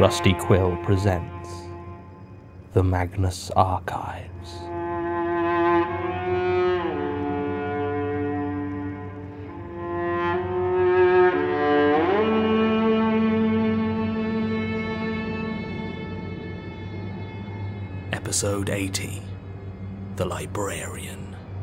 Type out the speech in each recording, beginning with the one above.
Rusty Quill presents The Magnus Archives. Episode 80, The Librarian.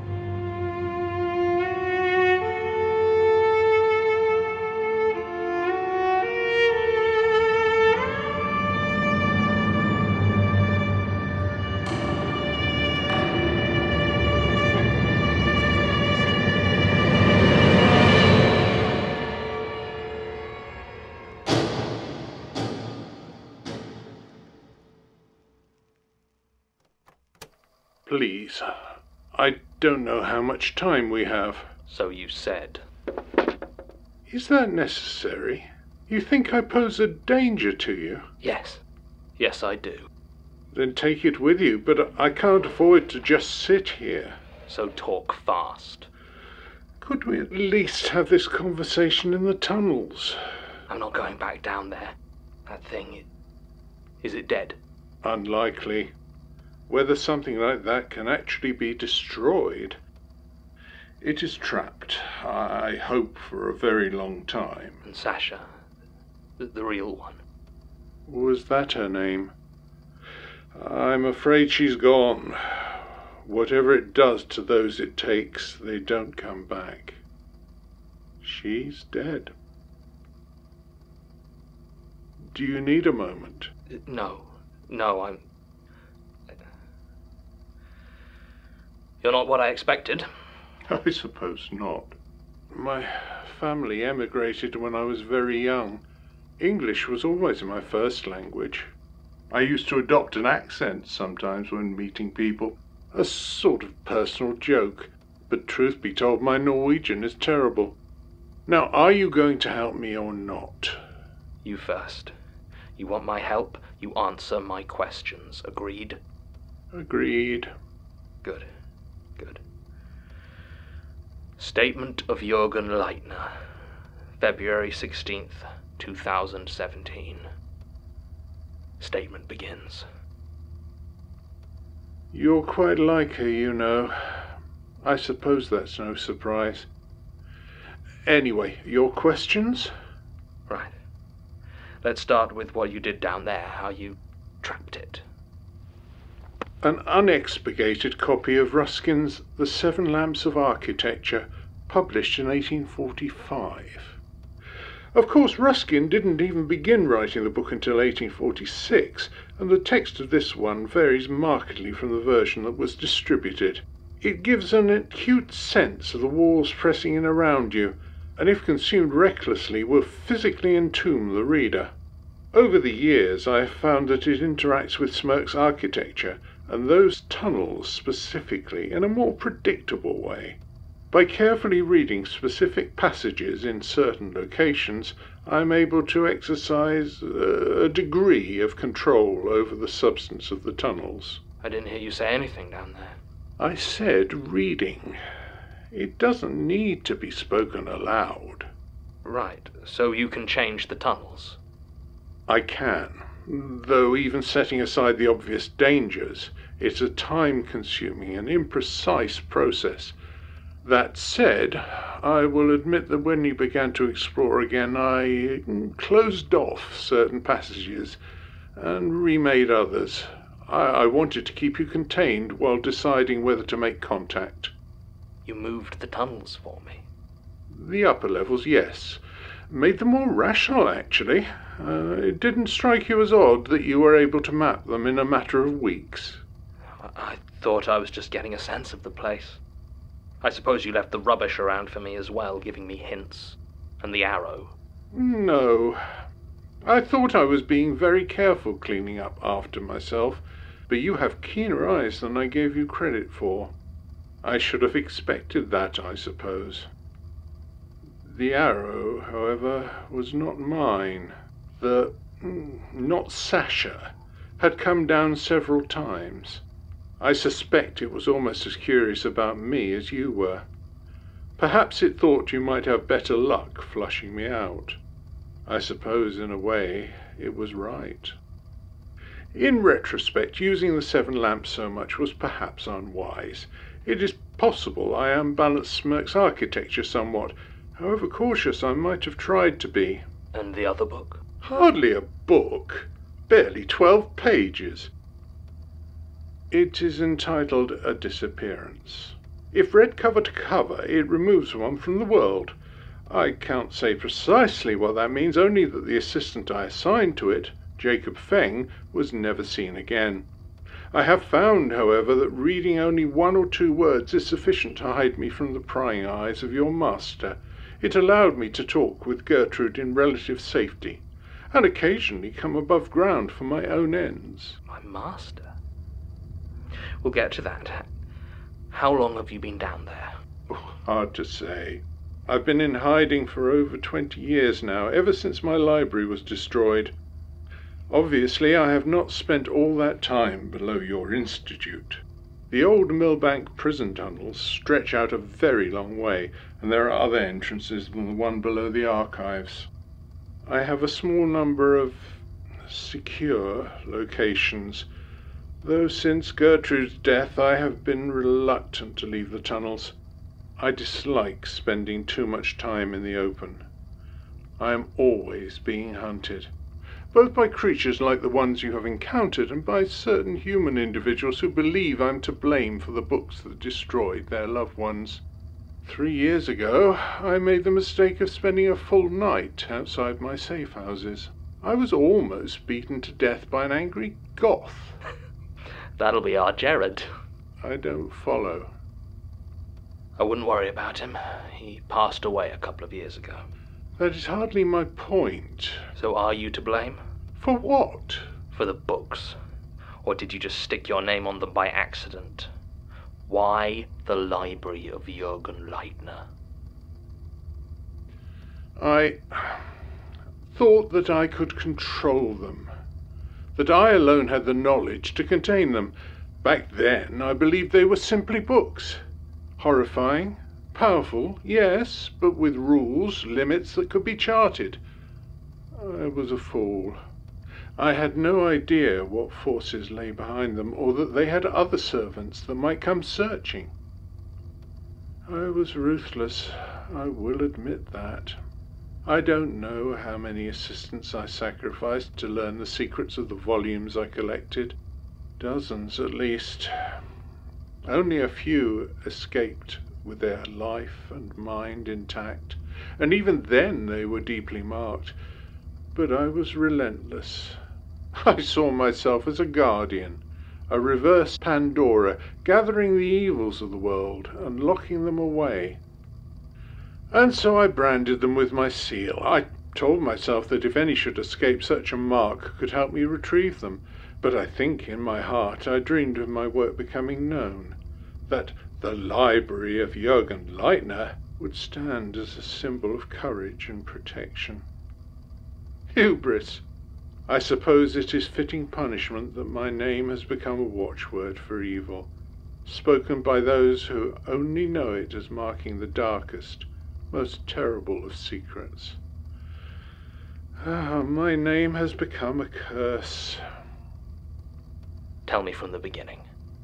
Please, I don't know how much time we have. So you said. Is that necessary? You think I pose a danger to you? Yes. Yes, I do. Then take it with you, but I can't afford to just sit here. So talk fast. Could we at least have this conversation in the tunnels? I'm not going back down there. That thing, is it dead? Unlikely. Whether something like that can actually be destroyed. It is trapped, I hope, for a very long time. And Sasha, the real one. Was that her name? I'm afraid she's gone. Whatever it does to those it takes, they don't come back. She's dead. Do you need a moment? No, I'm... You're not what I expected. I suppose not. My family emigrated when I was very young. English was always my first language. I used to adopt an accent sometimes when meeting people. A sort of personal joke. But truth be told, my Norwegian is terrible. Now, are you going to help me or not? You first. You want my help, you answer my questions. Agreed? Agreed. Good. Good. Statement of Jürgen Leitner, February 16th, 2017. Statement begins. You're quite like her, you know. I suppose that's no surprise. Anyway, your questions? Right. Let's start with what you did down there, how you trapped it. An unexpurgated copy of Ruskin's The Seven Lamps of Architecture, published in 1845. Of course, Ruskin didn't even begin writing the book until 1846, and the text of this one varies markedly from the version that was distributed. It gives an acute sense of the walls pressing in around you, and if consumed recklessly will physically entomb the reader. Over the years I have found that it interacts with Smirke's architecture, and those tunnels specifically, in a more predictable way. By carefully reading specific passages in certain locations, I am able to exercise a degree of control over the substance of the tunnels. I didn't hear you say anything down there. I said reading. It doesn't need to be spoken aloud. Right, so you can change the tunnels? I can, though even setting aside the obvious dangers, it's a time-consuming and imprecise process. That said, I will admit that when you began to explore again, I closed off certain passages and remade others. I wanted to keep you contained while deciding whether to make contact. You moved the tunnels for me? The upper levels, yes. Made them more rational, actually. It didn't strike you as odd that you were able to map them in a matter of weeks? I thought I was just getting a sense of the place. I suppose you left the rubbish around for me as well, giving me hints. And the arrow. No. I thought I was being very careful cleaning up after myself, but you have keener eyes than I gave you credit for. I should have expected that, I suppose. The arrow, however, was not mine. Not Sasha, had come down several times. I suspect it was almost as curious about me as you were. Perhaps it thought you might have better luck flushing me out. I suppose, in a way, it was right. In retrospect, using the 7 lamps so much was perhaps unwise. It is possible I unbalanced Smirk's architecture somewhat, however cautious I might have tried to be. And the other book? Hardly a book. Barely 12 pages. It is entitled A Disappearance. If read cover to cover, it removes one from the world. I can't say precisely what that means, only that the assistant I assigned to it, Jacob Feng, was never seen again. I have found, however, that reading only 1 or 2 words is sufficient to hide me from the prying eyes of your master. It allowed me to talk with Gertrude in relative safety, and occasionally come above ground for my own ends. My master? We'll get to that. How long have you been down there? Oh, hard to say. I've been in hiding for over 20 years now, ever since my library was destroyed. Obviously, I have not spent all that time below your institute. The old Millbank prison tunnels stretch out a very long way, and there are other entrances than the one below the archives. I have a small number of secure locations, though since Gertrude's death I have been reluctant to leave the tunnels. I dislike spending too much time in the open. I am always being hunted, both by creatures like the ones you have encountered and by certain human individuals who believe I'm to blame for the books that destroyed their loved ones. 3 years ago, I made the mistake of spending a full night outside my safe houses. I was almost beaten to death by an angry goth. That'll be our Jared. I don't follow. I wouldn't worry about him. He passed away a couple of years ago. That is hardly my point. So are you to blame? For what? For the books. Or did you just stick your name on them by accident? Why the library of Jürgen Leitner? I thought that I could control them, that I alone had the knowledge to contain them. Back then, I believed they were simply books. Horrifying, powerful, yes, but with rules, limits that could be charted. I was a fool. I had no idea what forces lay behind them, or that they had other servants that might come searching. I was ruthless, I will admit that. I don't know how many assistants I sacrificed to learn the secrets of the volumes I collected. Dozens at least. Only a few escaped with their life and mind intact, and even then they were deeply marked. But I was relentless. I saw myself as a guardian, a reverse Pandora, gathering the evils of the world and locking them away. And so I branded them with my seal. I told myself that if any should escape, such a mark could help me retrieve them. But I think in my heart I dreamed of my work becoming known, that the library of Jürgen Leitner would stand as a symbol of courage and protection. Hubris! I suppose it is fitting punishment that my name has become a watchword for evil, spoken by those who only know it as marking the darkest, most terrible of secrets. My name has become a curse. Tell me from the beginning.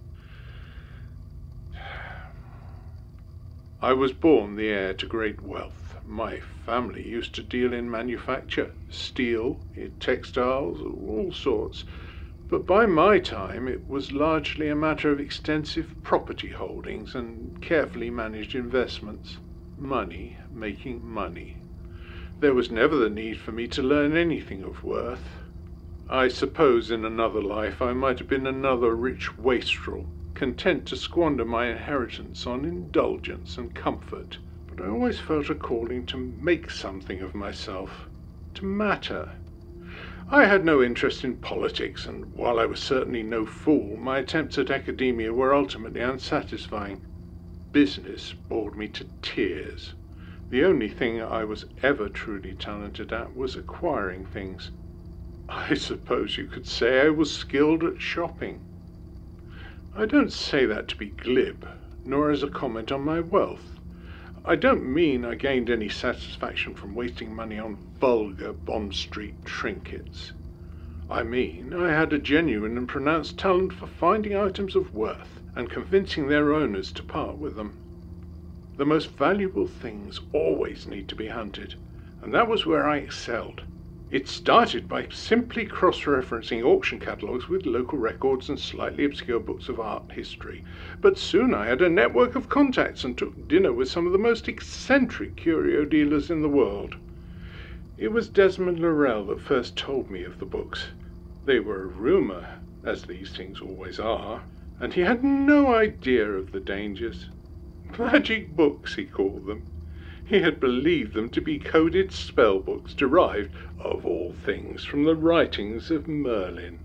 I was born the heir to great wealth. My family used to deal in manufacture, steel, in textiles, all sorts. But by my time it was largely a matter of extensive property holdings and carefully managed investments. Money making money. There was never the need for me to learn anything of worth. I suppose in another life I might have been another rich wastrel, content to squander my inheritance on indulgence and comfort. But I always felt a calling to make something of myself, to matter. I had no interest in politics, and while I was certainly no fool, my attempts at academia were ultimately unsatisfying. Business bored me to tears. The only thing I was ever truly talented at was acquiring things. I suppose you could say I was skilled at shopping. I don't say that to be glib, nor as a comment on my wealth. I don't mean I gained any satisfaction from wasting money on vulgar Bond Street trinkets. I mean I had a genuine and pronounced talent for finding items of worth and convincing their owners to part with them. The most valuable things always need to be hunted, and that was where I excelled. It started by simply cross-referencing auction catalogues with local records and slightly obscure books of art history, but soon I had a network of contacts and took dinner with some of the most eccentric curio dealers in the world. It was Desmond Laurel that first told me of the books. They were a rumour, as these things always are, and he had no idea of the dangers. Magic books, he called them. He had believed them to be coded spell books derived, of all things, from the writings of Merlin.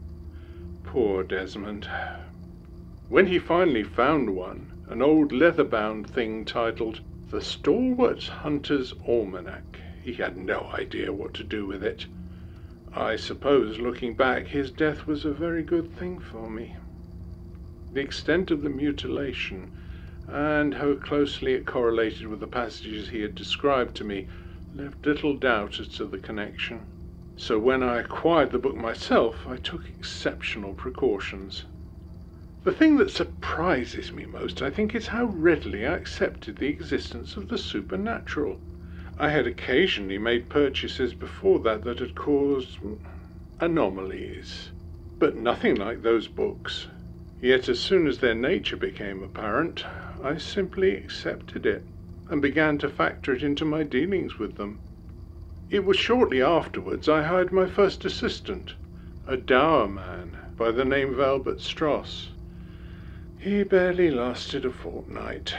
Poor Desmond. When he finally found one, an old leather-bound thing titled The Stalwart Hunter's Almanac, he had no idea what to do with it. I suppose, looking back, his death was a very good thing for me. The extent of the mutilation, and how closely it correlated with the passages he had described to me, left little doubt as to the connection. So when I acquired the book myself, I took exceptional precautions. The thing that surprises me most, I think, is how readily I accepted the existence of the supernatural. I had occasionally made purchases before that had caused anomalies, but nothing like those books. Yet as soon as their nature became apparent, I simply accepted it and began to factor it into my dealings with them. It was shortly afterwards I hired my first assistant, a dour man by the name of Albert Stross. He barely lasted a fortnight.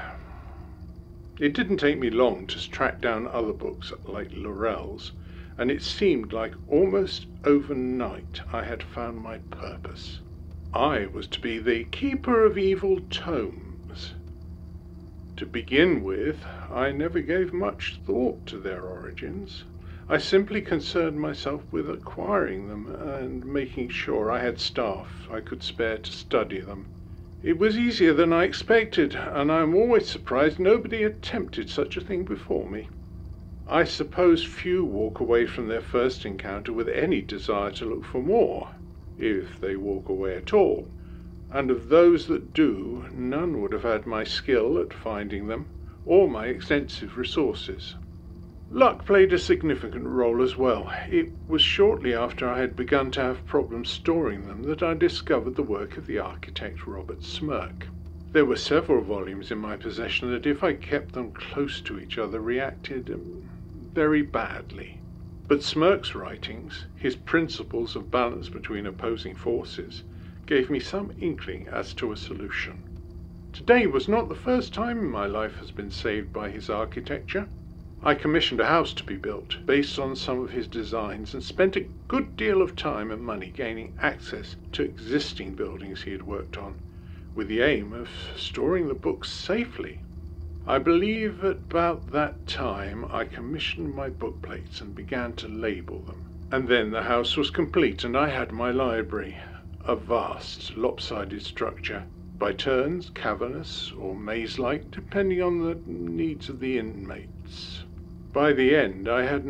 It didn't take me long to track down other books like Laurel's, and it seemed like almost overnight I had found my purpose. I was to be the keeper of evil tomes. To begin with, I never gave much thought to their origins. I simply concerned myself with acquiring them and making sure I had staff I could spare to study them. It was easier than I expected, and I'm always surprised nobody attempted such a thing before me. I suppose few walk away from their first encounter with any desire to look for more, if they walk away at all, and of those that do, none would have had my skill at finding them, or my extensive resources. Luck played a significant role as well. It was shortly after I had begun to have problems storing them that I discovered the work of the architect Robert Smirke. There were several volumes in my possession that, if I kept them close to each other, reacted very badly. But Smirke's writings, his principles of balance between opposing forces, gave me some inkling as to a solution. Today was not the first time my life has been saved by his architecture. I commissioned a house to be built based on some of his designs and spent a good deal of time and money gaining access to existing buildings he had worked on, with the aim of storing the books safely. I believe at about that time I commissioned my bookplates and began to label them. And then the house was complete and I had my library, a vast, lopsided structure, by turns cavernous or maze-like, depending on the needs of the inmates. By the end, I had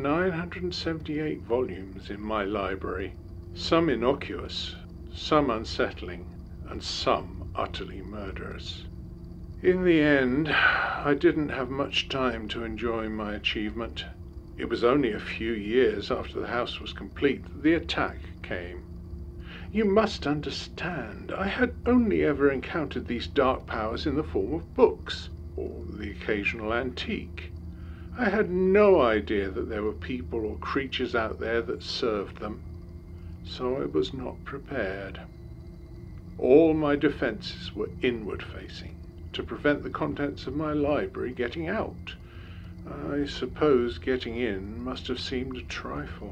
978 volumes in my library, some innocuous, some unsettling, and some utterly murderous. In the end, I didn't have much time to enjoy my achievement. It was only a few years after the house was complete that the attack came. You must understand, I had only ever encountered these dark powers in the form of books, or the occasional antique. I had no idea that there were people or creatures out there that served them, so I was not prepared. All my defences were inward-facing, to prevent the contents of my library getting out. I suppose getting in must have seemed a trifle.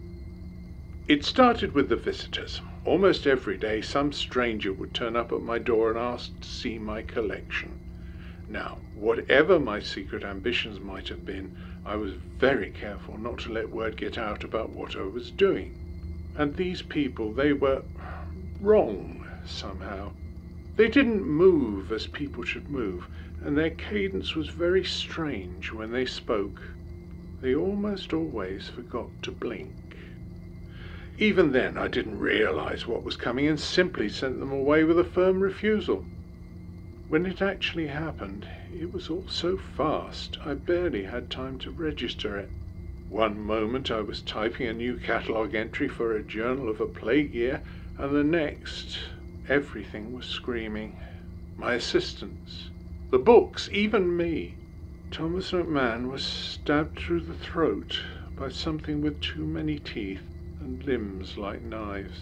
It started with the visitors. Almost every day some stranger would turn up at my door and ask to see my collection. Now, whatever my secret ambitions might have been, I was very careful not to let word get out about what I was doing. And these people, they were wrong somehow. They didn't move as people should move. and their cadence was very strange when they spoke. They almost always forgot to blink. Even then I didn't realize what was coming and simply sent them away with a firm refusal. When it actually happened, it was all so fast I barely had time to register it. One moment I was typing a new catalogue entry for a journal of a plague year, and the next everything was screaming. My assistants, the books, even me. Thomas McMahon was stabbed through the throat by something with too many teeth and limbs like knives.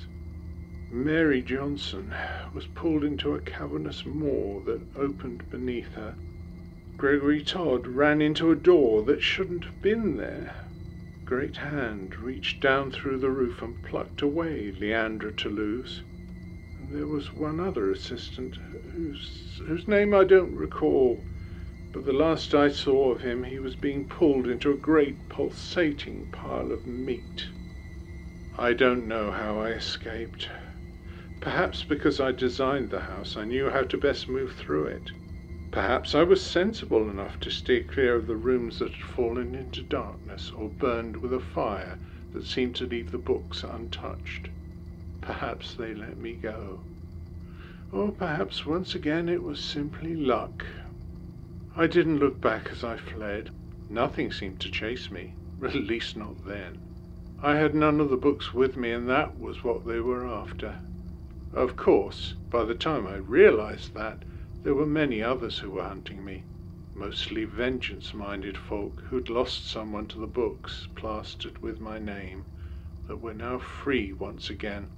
Mary Johnson was pulled into a cavernous maw that opened beneath her. Gregory Todd ran into a door that shouldn't have been there. A great hand reached down through the roof and plucked away Leandra Toulouse. And there was one other assistant whose name I don't recall, but the last I saw of him he was being pulled into a great pulsating pile of meat. I don't know how I escaped. Perhaps because I designed the house I knew how to best move through it. Perhaps I was sensible enough to steer clear of the rooms that had fallen into darkness or burned with a fire that seemed to leave the books untouched. Perhaps they let me go. Or perhaps once again it was simply luck. I didn't look back as I fled. Nothing seemed to chase me, at least not then. I had none of the books with me, and that was what they were after. Of course, by the time I realized that, there were many others who were hunting me, mostly vengeance-minded folk who'd lost someone to the books plastered with my name, that were now free once again.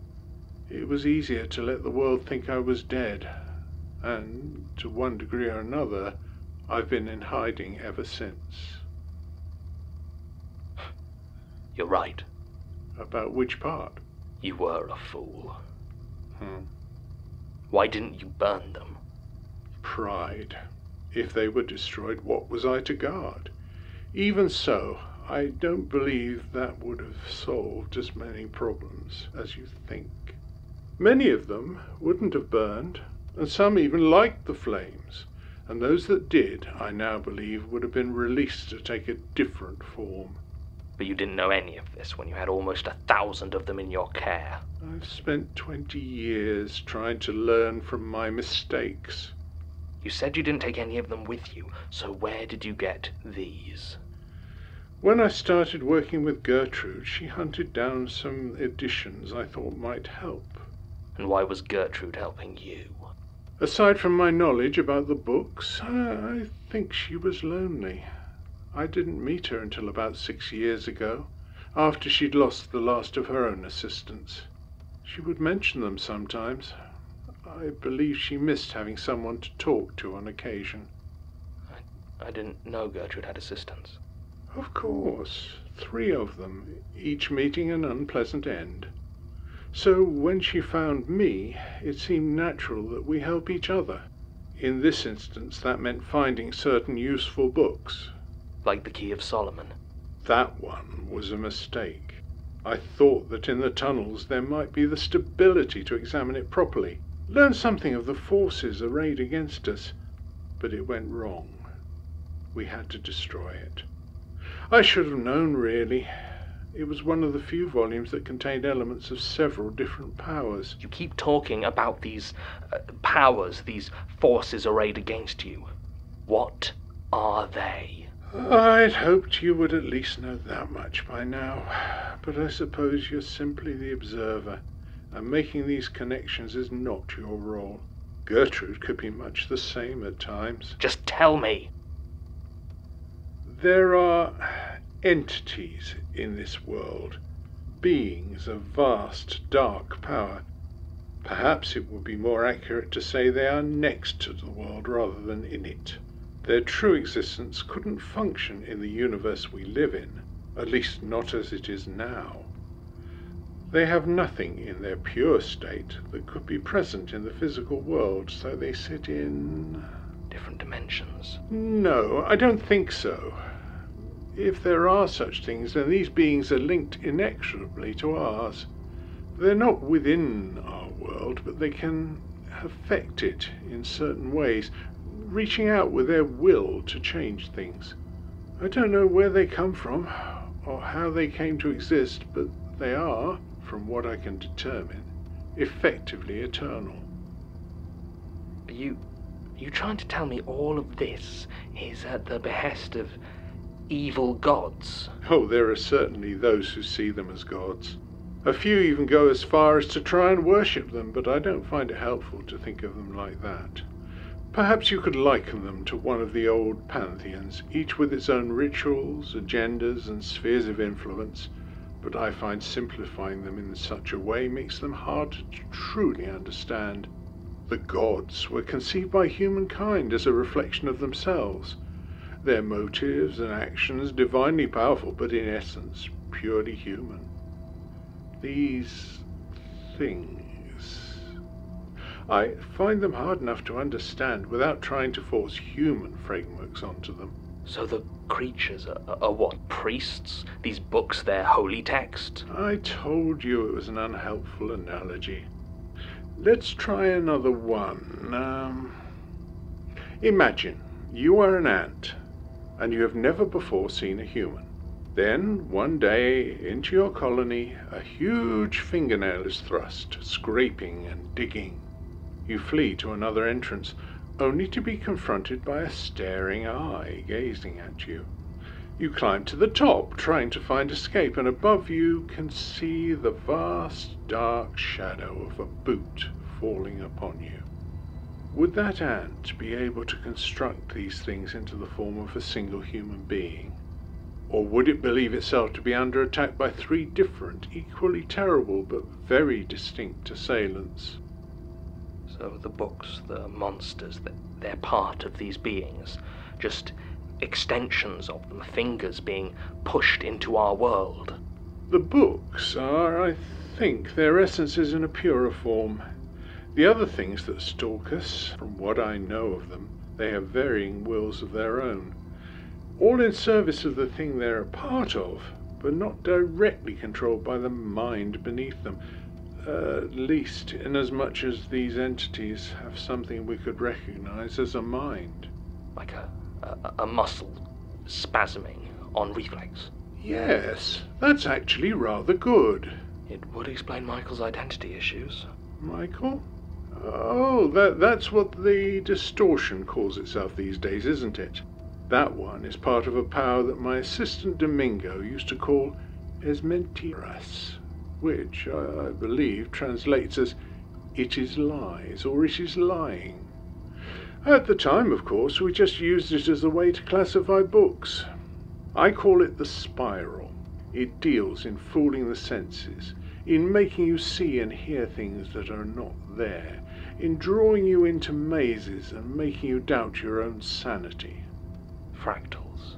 It was easier to let the world think I was dead, and, to one degree or another, I've been in hiding ever since. You're right. About which part? You were a fool. Hmm. Why didn't you burn them? Pride. If they were destroyed, what was I to guard? Even so, I don't believe that would have solved as many problems as you think. Many of them wouldn't have burned, and some even liked the flames, and those that did, I now believe, would have been released to take a different form. But you didn't know any of this when you had almost 1,000 of them in your care. I've spent 20 years trying to learn from my mistakes. You said you didn't take any of them with you, so where did you get these? When I started working with Gertrude, she hunted down some editions I thought might help. And why was Gertrude helping you? Aside from my knowledge about the books, I think she was lonely. I didn't meet her until about 6 years ago, after she'd lost the last of her own assistants. She would mention them sometimes. I believe she missed having someone to talk to on occasion. I didn't know Gertrude had assistants. Of course, 3 of them, each meeting an unpleasant end. So when she found me, it seemed natural that we help each other. In this instance, that meant finding certain useful books. Like the Key of Solomon. That one was a mistake. I thought that in the tunnels there might be the stability to examine it properly, learn something of the forces arrayed against us, but it went wrong. We had to destroy it. I should have known, really. It was one of the few volumes that contained elements of several different powers. You keep talking about these powers, these forces arrayed against you. What are they? I'd hoped you would at least know that much by now, but I suppose you're simply the observer, and making these connections is not your role. Gertrude could be much the same at times. Just tell me. There are entities in this world, beings of vast, dark power. Perhaps it would be more accurate to say they are next to the world rather than in it. Their true existence couldn't function in the universe we live in, at least not as it is now. They have nothing in their pure state that could be present in the physical world, so they sit in... different dimensions. No, I don't think so. If there are such things, then these beings are linked inexorably to ours. They're not within our world, but they can affect it in certain ways, reaching out with their will to change things. I don't know where they come from or how they came to exist, but they are, from what I can determine, effectively eternal. Are you trying to tell me all of this is at the behest of evil gods? Oh, there are certainly those who see them as gods. A few even go as far as to try and worship them, but I don't find it helpful to think of them like that. Perhaps you could liken them to one of the old pantheons, each with its own rituals, agendas, and spheres of influence, but I find simplifying them in such a way makes them hard to truly understand. The gods were conceived by humankind as a reflection of themselves, their motives and actions divinely powerful, but in essence purely human. These things, I find them hard enough to understand without trying to force human frameworks onto them. So the creatures are what, priests? These books, their holy text? I told you it was an unhelpful analogy. Let's try another one. Imagine you are an ant, and you have never before seen a human. Then, one day, into your colony, a huge fingernail is thrust, scraping and digging. You flee to another entrance, only to be confronted by a staring eye gazing at you. You climb to the top, trying to find escape, and above you can see the vast dark shadow of a boot falling upon you. Would that ant be able to construct these things into the form of a single human being? Or would it believe itself to be under attack by three different, equally terrible but very distinct assailants? So the books, the monsters, they're part of these beings, just extensions of them, fingers being pushed into our world. The books are, I think, their essences in a purer form. The other things that stalk us, from what I know of them, they have varying wills of their own, all in service of the thing they're a part of, but not directly controlled by the mind beneath them, at least inasmuch as these entities have something we could recognize as a mind. Like a muscle spasming on reflex. Yes, that's actually rather good. It would explain Michael's identity issues. Michael? Oh, that's what the distortion calls itself these days, isn't it? That one is part of a power that my assistant Domingo used to call Esmentiras, which I believe translates as "it is lies" or "it is lying." At the time, of course, we just used it as a way to classify books. I call it the spiral. It deals in fooling the senses, in making you see and hear things that are not there, in drawing you into mazes and making you doubt your own sanity. Fractals.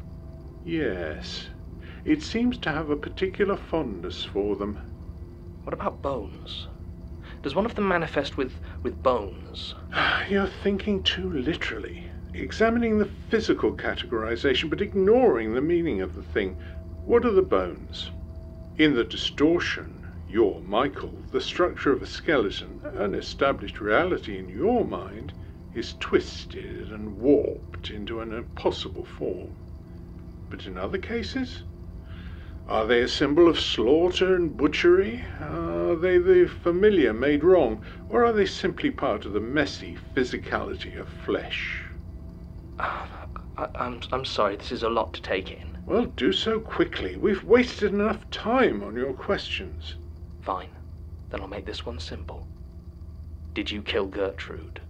Yes, it seems to have a particular fondness for them. What about bones? Does one of them manifest with bones? You're thinking too literally, examining the physical categorization but ignoring the meaning of the thing. What are the bones? In the distortion, you're Michael. The structure of a skeleton, an established reality in your mind, is twisted and warped into an impossible form. But in other cases, are they a symbol of slaughter and butchery? Are they the familiar made wrong? Or are they simply part of the messy physicality of flesh? I'm sorry, this is a lot to take in. Well, do so quickly. We've wasted enough time on your questions. Fine. Then I'll make this one simple. Did you kill Gertrude?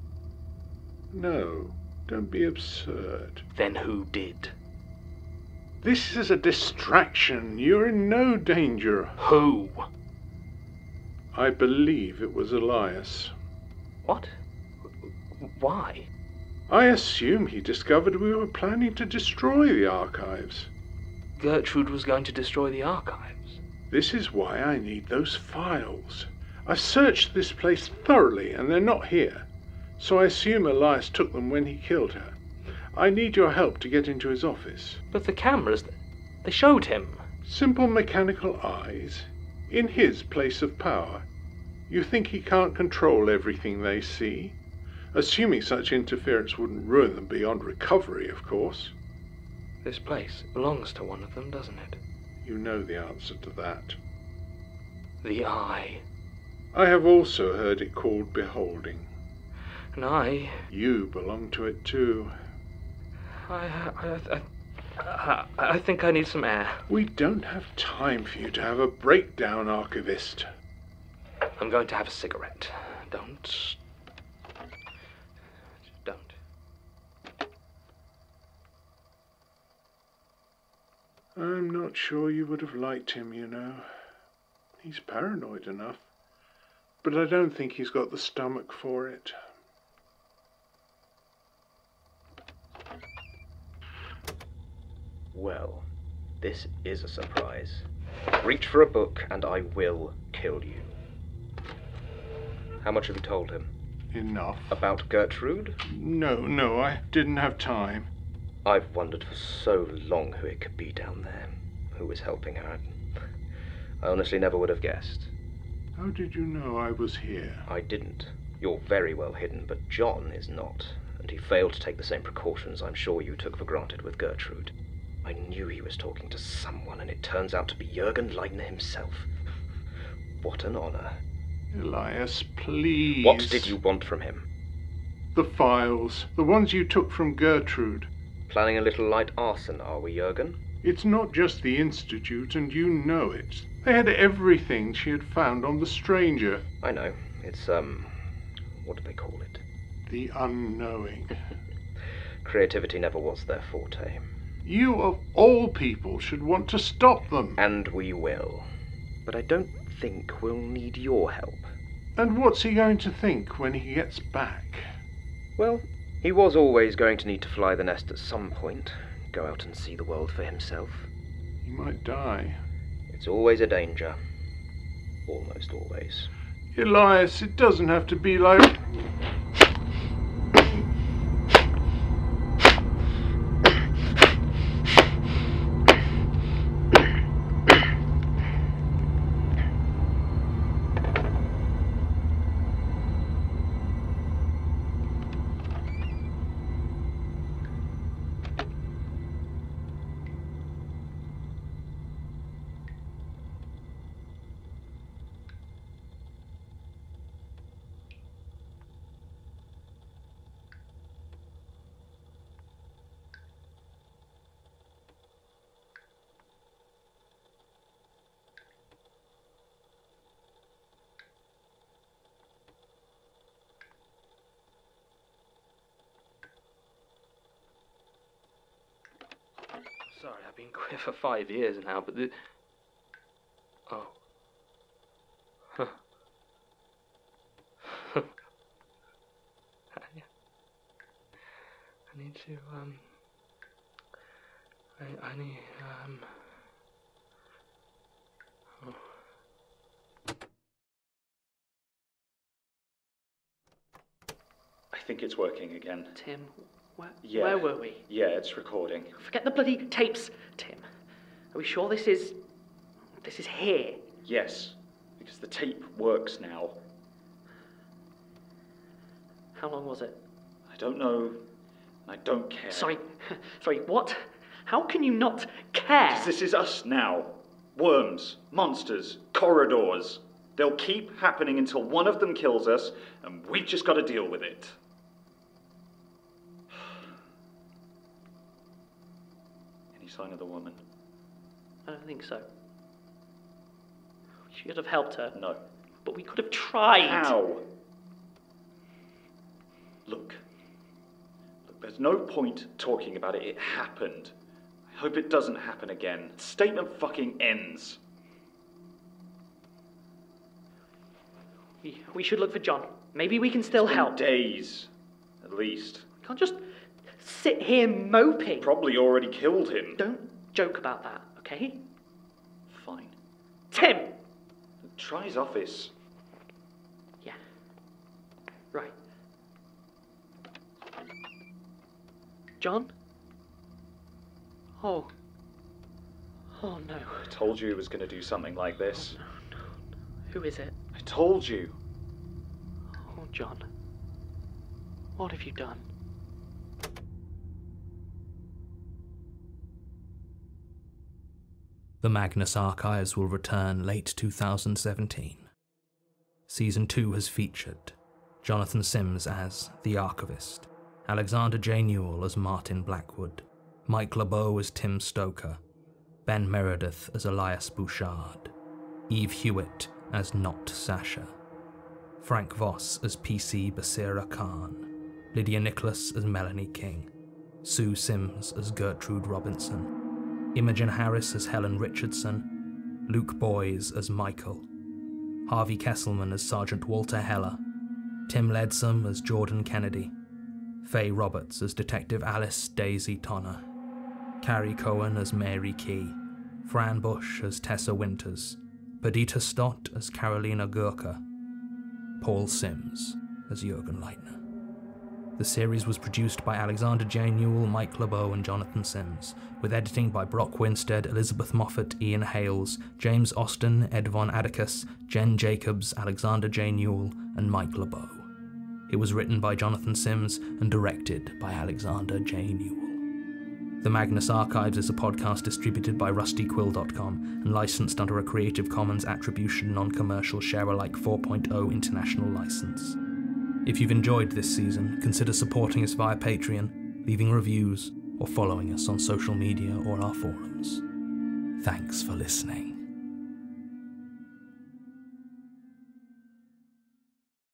No, don't be absurd. Then who did? This is a distraction. You're in no danger. Who? I believe it was Elias. What? Why? I assume he discovered we were planning to destroy the archives. Gertrude was going to destroy the archives? This is why I need those files. I've searched this place thoroughly and they're not here. So I assume Elias took them when he killed her. I need your help to get into his office. But the cameras, they showed him. Simple mechanical eyes. In his place of power. You think he can't control everything they see? Assuming such interference wouldn't ruin them beyond recovery, of course. This place belongs to one of them, doesn't it? You know the answer to that. The Eye. I have also heard it called beholding. And I You belong to it too. I think I need some air. We don't have time for you to have a breakdown, Archivist. I'm going to have a cigarette. Don't. I'm not sure you would have liked him, you know. He's paranoid enough, but I don't think he's got the stomach for it. Well, this is a surprise. Reach for a book and I will kill you. How much have you told him? Enough. About Gertrude? No, I didn't have time. I've wondered for so long who it could be down there. Who was helping her. I honestly never would have guessed. How did you know I was here? I didn't. You're very well hidden, but John is not. And he failed to take the same precautions I'm sure you took for granted with Gertrude. I knew he was talking to someone, and it turns out to be Jürgen Leitner himself. What an honor. Elias, please. What did you want from him? The files. The ones you took from Gertrude. Planning a little light arson, are we, Jürgen? It's not just the Institute, and you know it. They had everything she had found on the stranger. I know. It's, what do they call it? The unknowing. Creativity never was their forte. You, of all people, should want to stop them. And we will. But I don't think we'll need your help. And what's he going to think when he gets back? Well, he was always going to need to fly the nest at some point. Go out and see the world for himself. He might die. It's always a danger. Almost always. Elias, it doesn't have to be like... Sorry, I've been queer for 5 years now, but the... Oh. Huh. I need to, I need, oh. I think it's working again. Tim, Yeah. where were we? Yeah, it's recording. Forget the bloody tapes, Tim. Are we sure this is here? Yes, because the tape works now. How long was it? I don't know. I don't care. Sorry, what? How can you not care? 'Cause this is us now. Worms, monsters, corridors. They'll keep happening until one of them kills us, and we've just got to deal with it. Any sign of the woman? I don't think so. We should have helped her. No. But we could have tried. How? Look, there's no point talking about it. It happened. I hope it doesn't happen again. Statement fucking ends. We should look for John. Maybe we can still help. Days, at least. We can't just sit here moping. Probably already killed him. Don't joke about that, okay? Fine. Tim! Try his office. Yeah. Right. John? Oh. Oh no. I told you he was going to do something like this. No. Who is it? I told you. Oh, John. What have you done? The Magnus Archives will return late 2017. Season 2 has featured Jonathan Sims as The Archivist, Alexander J. Newell as Martin Blackwood, Mike LeBeau as Tim Stoker, Ben Meredith as Elias Bouchard, Eve Hewitt as Not Sasha, Frank Voss as PC Basira Khan, Lydia Nicholas as Melanie King, Sue Sims as Gertrude Robinson, Imogen Harris as Helen Richardson, Luke Boys as Michael, Harvey Kesselman as Sergeant Walter Heller, Tim Leadsom as Jordan Kennedy, Faye Roberts as Detective Alice Daisy Tonner, Carrie Cohen as Mary Key, Fran Bush as Tessa Winters, Perdita Stott as Carolina Gurka, Paul Sims as Jürgen Leitner. The series was produced by Alexander J. Newell, Mike LeBeau, and Jonathan Sims, with editing by Brock Winstead, Elizabeth Moffat, Ian Hales, James Austin, Ed Von Atticus, Jen Jacobs, Alexander J. Newell, and Mike LeBeau. It was written by Jonathan Sims and directed by Alexander J. Newell. The Magnus Archives is a podcast distributed by RustyQuill.com and licensed under a Creative Commons Attribution Non-Commercial Share-alike 4.0 international license. If you've enjoyed this season, consider supporting us via Patreon, leaving reviews, or following us on social media or our forums. Thanks for listening.